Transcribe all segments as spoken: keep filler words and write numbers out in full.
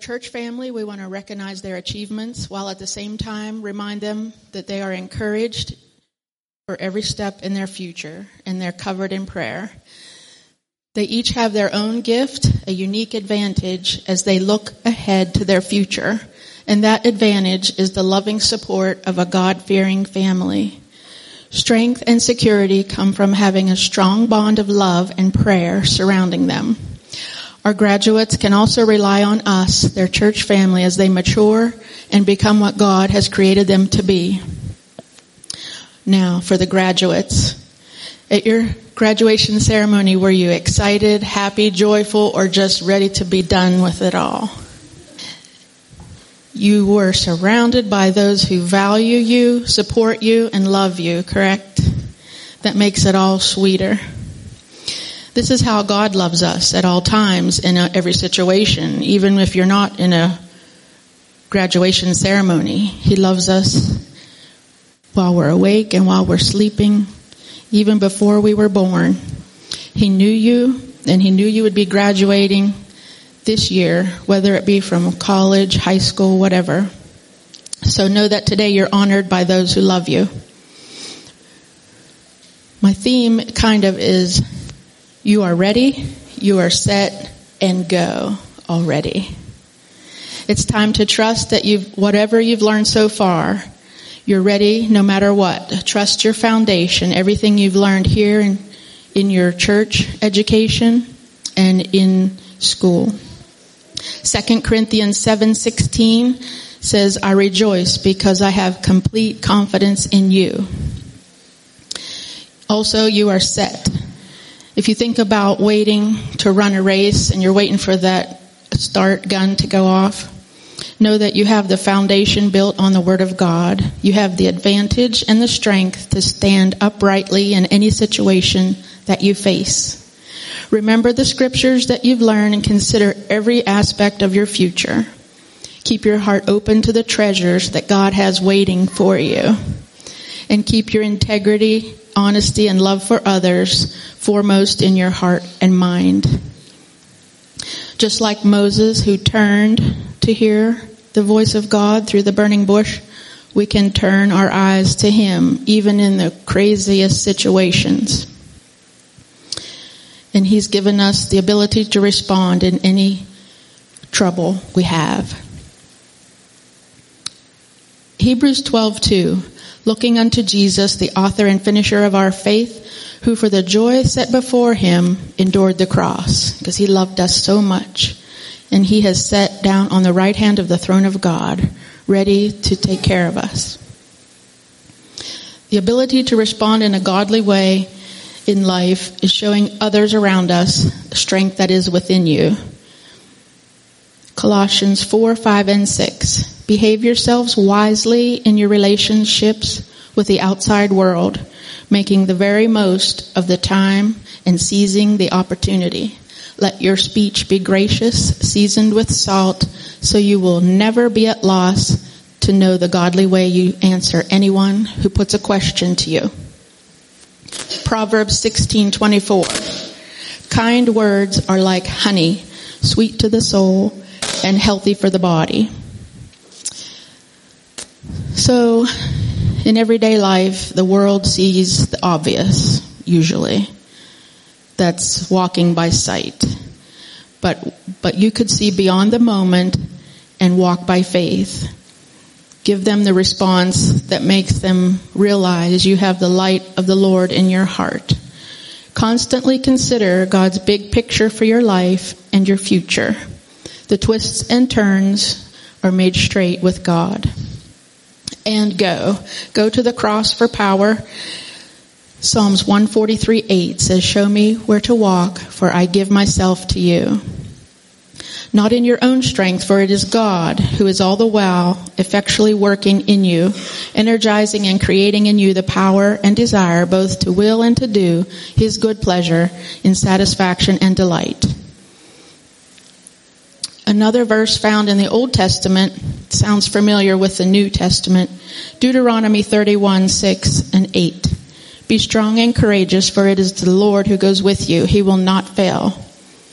church family, we want to recognize their achievements while at the same time remind them that they are encouraged for every step in their future and they're covered in prayer. They each have their own gift, a unique advantage as they look ahead to their future. And that advantage is the loving support of a God-fearing family. Strength and security come from having a strong bond of love and prayer surrounding them. Our graduates can also rely on us, their church family, as they mature and become what God has created them to be. Now, for the graduates. At your graduation ceremony, were you excited, happy, joyful, or just ready to be done with it all? You were surrounded by those who value you, support you, and love you, correct? That makes it all sweeter. This is how God loves us at all times in a, every situation, even if you're not in a graduation ceremony. He loves us while we're awake and while we're sleeping, even before we were born. He knew you, and he knew you would be graduating this year, whether it be from college, high school, whatever. So know that today you're honored by those who love you. My theme kind of is, you are ready, you are set, and go already. It's time to trust that you've, whatever you've learned so far, you're ready no matter what. Trust your foundation, everything you've learned here in, in your church education and in school. Second Corinthians seven sixteen says, I rejoice because I have complete confidence in you. Also, you are set. If you think about waiting to run a race and you're waiting for that start gun to go off, know that you have the foundation built on the Word of God. You have the advantage and the strength to stand uprightly in any situation that you face. Remember the scriptures that you've learned and consider every aspect of your future. Keep your heart open to the treasures that God has waiting for you. And keep your integrity, honesty, and love for others foremost in your heart and mind. Just like Moses, who turned to hear the voice of God through the burning bush, we can turn our eyes to him even in the craziest situations. And he's given us the ability to respond in any trouble we have. Hebrews twelve two, looking unto Jesus, the author and finisher of our faith, who for the joy set before him endured the cross, because he loved us so much. And he has sat down on the right hand of the throne of God, ready to take care of us. The ability to respond in a godly way in life is showing others around us the strength that is within you. Colossians four, five, and six. Behave yourselves wisely in your relationships with the outside world, making the very most of the time and seizing the opportunity. Let your speech be gracious, seasoned with salt, so you will never be at loss to know the godly way you answer anyone who puts a question to you. Proverbs sixteen twenty-four. Kind words are like honey, sweet to the soul and healthy for the body. So, in everyday life, the world sees the obvious, usually. That's walking by sight. But, but you could see beyond the moment and walk by faith. Give them the response that makes them realize you have the light of the Lord in your heart. Constantly consider God's big picture for your life and your future. The twists and turns are made straight with God. And go. Go to the cross for power. Psalms one forty-three eight says, show me where to walk, for I give myself to you. Not in your own strength, for it is God who is all the while effectually working in you, energizing and creating in you the power and desire both to will and to do his good pleasure in satisfaction and delight. Another verse found in the Old Testament sounds familiar with the New Testament. Deuteronomy thirty-one, six and eight. Be strong and courageous, for it is the Lord who goes with you. He will not fail.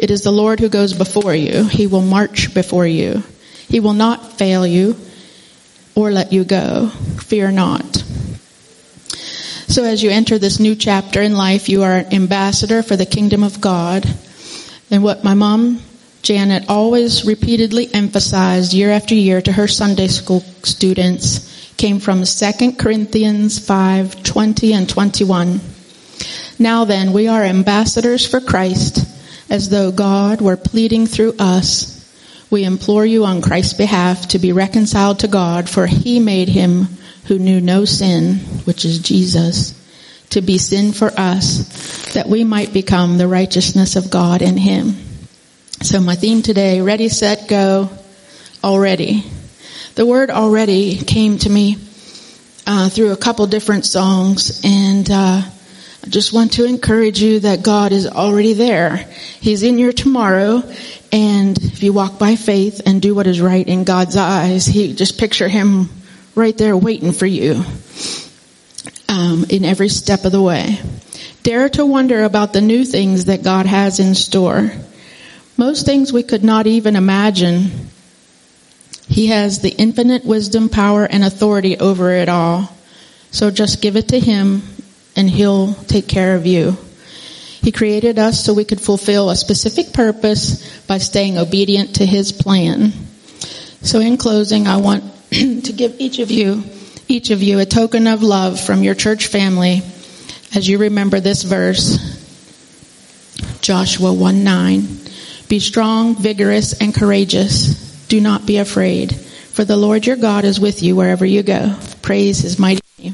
It is the Lord who goes before you. He will march before you. He will not fail you or let you go. Fear not. So as you enter this new chapter in life, you are an ambassador for the kingdom of God. And what my mom, Janet, always repeatedly emphasized year after year to her Sunday school students came from Second Corinthians five, twenty and twenty-one. Now then, we are ambassadors for Christ, as though God were pleading through us. We implore you on Christ's behalf to be reconciled to God, for he made him who knew no sin, which is Jesus, to be sin for us, that we might become the righteousness of God in him. So my theme today, ready, set, go, already. The word already came to me uh, through a couple different songs, and uh, I just want to encourage you that God is already there. He's in your tomorrow, and if you walk by faith and do what is right in God's eyes, he just picture him right there waiting for you um, in every step of the way. Dare to wonder about the new things that God has in store. Most things we could not even imagine. He has the infinite wisdom, power, and authority over it all. So just give it to him, and he'll take care of you. He created us so we could fulfill a specific purpose by staying obedient to his plan. So in closing, I want to give each of you, each of you a token of love from your church family as you remember this verse, Joshua one nine. Be strong, vigorous, and courageous. Do not be afraid, for the Lord your God is with you wherever you go. Praise his mighty name.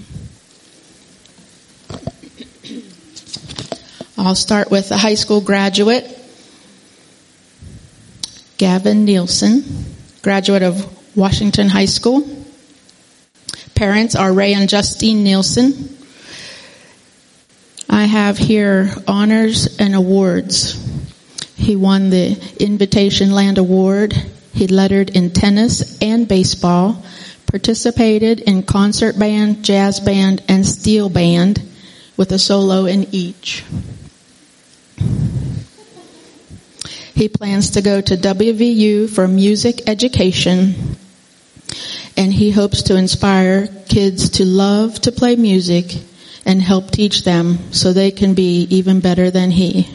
I'll start with a high school graduate, Gavin Nielsen, graduate of Washington High School. Parents are Ray and Justine Nielsen. I have here honors and awards. He won the Invitation Land Award. He lettered in tennis and baseball, participated in concert band, jazz band, and steel band with a solo in each. He plans to go to W V U for music education, and he hopes to inspire kids to love to play music and help teach them so they can be even better than he.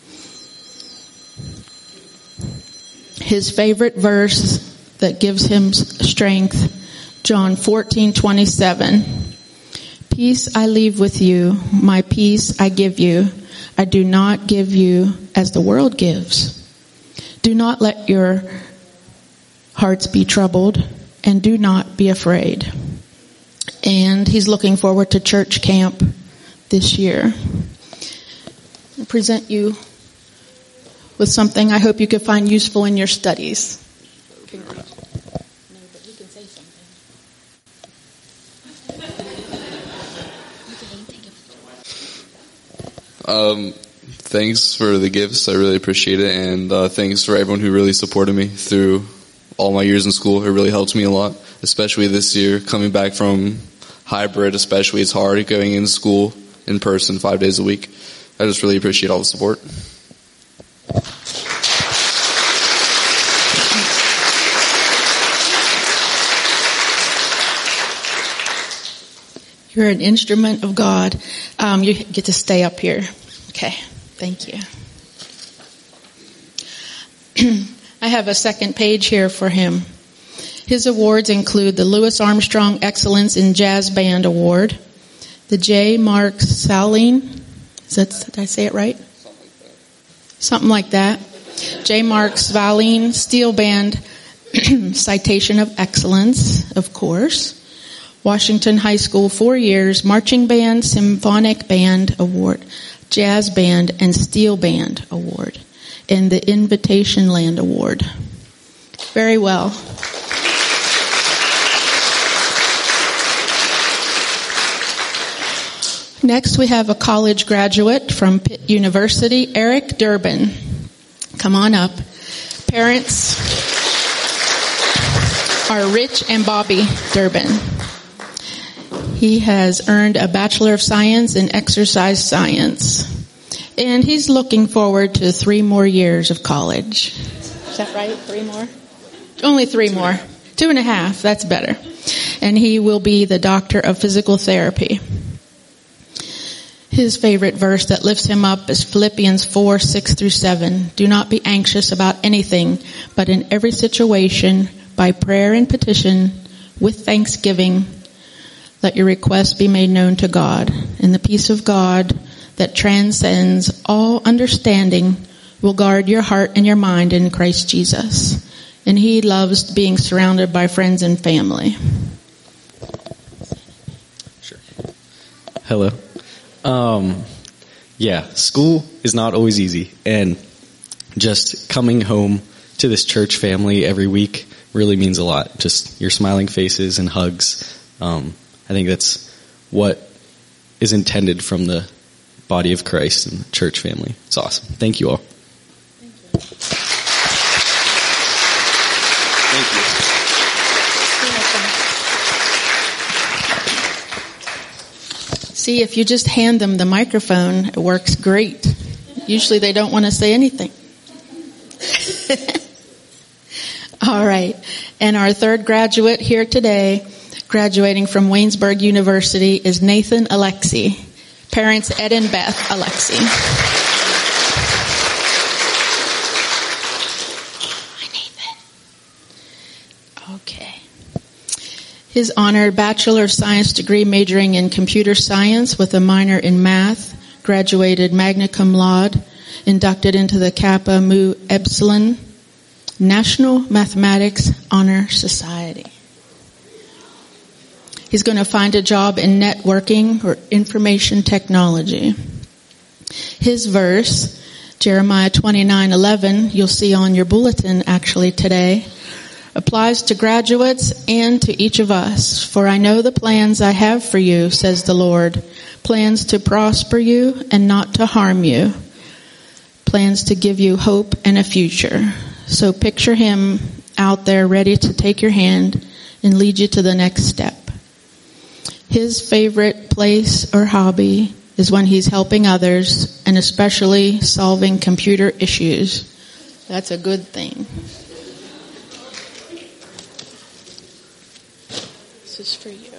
His favorite verse that gives him strength, John fourteen twenty-seven. Peace I leave with you, my peace I give you. I do not give you as the world gives. Do not let your hearts be troubled, and do not be afraid. And he's looking forward to church camp this year. I present you with something I hope you can find useful in your studies. No, but you can say something. Um, thanks for the gifts. I really appreciate it. And uh, thanks for everyone who really supported me through all my years in school. It really helped me a lot, especially this year. Coming back from hybrid, especially, it's hard going in school in person five days a week. I just really appreciate all the support. You're an instrument of God. Um, you get to stay up here. Okay, thank you. I have a second page here for him. His awards include the Louis Armstrong Excellence in Jazz Band Award, the J. Mark Saline, is that, did I say it right? Something like that. J. Mark Saline Steel Band Citation of Excellence, of course. Washington High School four years Marching Band, Symphonic Band Award, Jazz Band, and Steel Band Award, and the Invitation Land Award. Very well. Next, we have a college graduate from Pitt University, Eric Durbin. Come on up. Parents are Rich and Bobby Durbin. He has earned a Bachelor of Science in Exercise Science. And he's looking forward to three more years of college. Is that right? Three more? Only three Two more. And Two and a half. That's better. And he will be the doctor of physical therapy. His favorite verse that lifts him up is Philippians four, six through seven. Do not be anxious about anything, but in every situation, by prayer and petition, with thanksgiving, let your requests be made known to God. And the peace of God that transcends all understanding will guard your heart and your mind in Christ Jesus. And he loves being surrounded by friends and family. Sure. Hello. Um, yeah, school is not always easy. And just coming home to this church family every week really means a lot. Just your smiling faces and hugs. Um, I think that's what is intended from the body of Christ and the church family. It's awesome. Thank you all. Thank you. Thank you. See, if you just hand them the microphone, it works great. Usually they don't want to say anything. All right. And our third graduate here today, graduating from Waynesburg University, is Nathan Alexi. Parents Ed and Beth Alexi. Hi, Nathan. Okay. His honored Bachelor of Science degree majoring in computer science with a minor in math, graduated magna cum laude, inducted into the Kappa Mu Epsilon National Mathematics Honor Society. He's going to find a job in networking or information technology. His verse, Jeremiah twenty-nine eleven, you'll see on your bulletin actually today, applies to graduates and to each of us. For I know the plans I have for you, says the Lord, plans to prosper you and not to harm you, plans to give you hope and a future. So picture him out there ready to take your hand and lead you to the next step. His favorite place or hobby is when he's helping others and especially solving computer issues. That's a good thing. This is for you.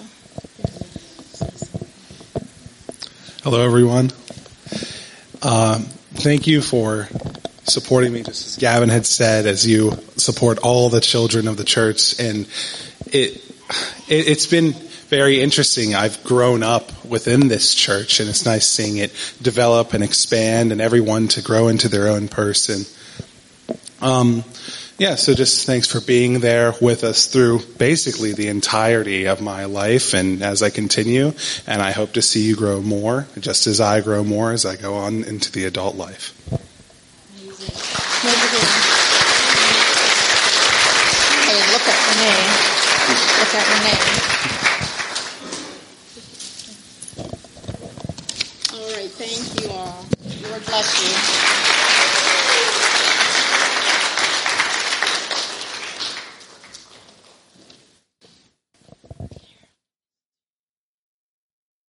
Hello, everyone. Um, thank you for supporting me, just as Gavin had said, as you support all the children of the church. And it, it it's been very interesting. I've grown up within this church, and it's nice seeing it develop and expand and everyone to grow into their own person. Um, yeah, so just thanks for being there with us through basically the entirety of my life and as I continue, and I hope to see you grow more, just as I grow more as I go on into the adult life. Hey, look at Renee. Look at Renee. All right, thank you all. Lord bless you.